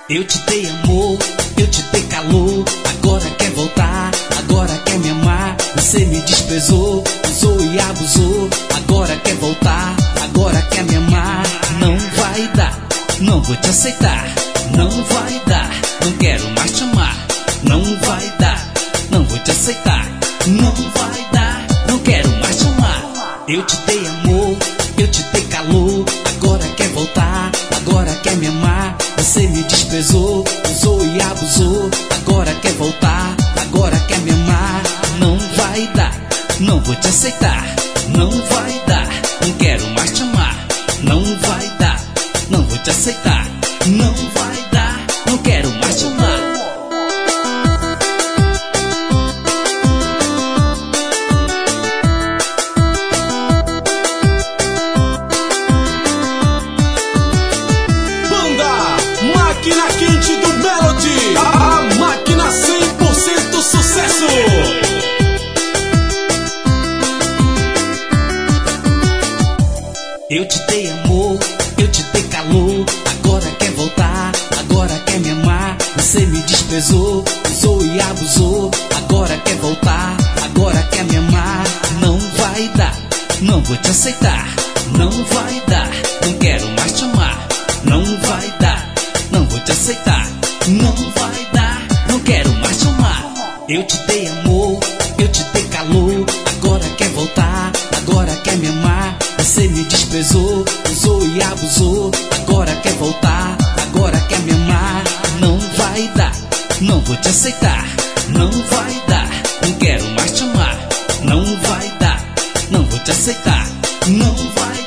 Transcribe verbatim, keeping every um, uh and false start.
Eu te dei amor, eu te dei calor. Agora quer voltar, agora quer me amar. Você me desprezou, usou e abusou. Agora quer voltar, agora quer me amar. Não vai dar, não vou te aceitar. Não vai dar, não quero mais te amar. Não vai dar, não vou te aceitar. Não vai dar, não quero mais te amar. Eu te dei amor, eu te dei calor. Agora quer voltar, agora quer me amar. Você me desprezou, usou e abusou. Agora quer voltar, agora quer me amar. Não vai dar, não vou te aceitar. Não vai dar, não quero mais te amar. Não vai dar, não vou te aceitar. Não vai dar, não quero mais te amar. Máquina quente do Melody, a, a máquina cem por cento sucesso. Eu te dei amor, eu te dei calor. Agora quer voltar, agora quer me amar. Você me desprezou, usou e abusou. Agora quer voltar, agora quer me amar. Não vai dar, não vou te aceitar. Não vai dar, não quero mais te amar. Não vai dar, não vou te aceitar. Não vai dar, não quero mais te amar. Eu te dei amor, eu te dei calor. Agora quer voltar, agora quer me amar. Você me desprezou, usou e abusou. Agora quer voltar, agora quer me amar. Não vai dar, não vou te aceitar. Não vai dar, não quero mais te amar. Não vai dar, não vou te aceitar. Não vai dar.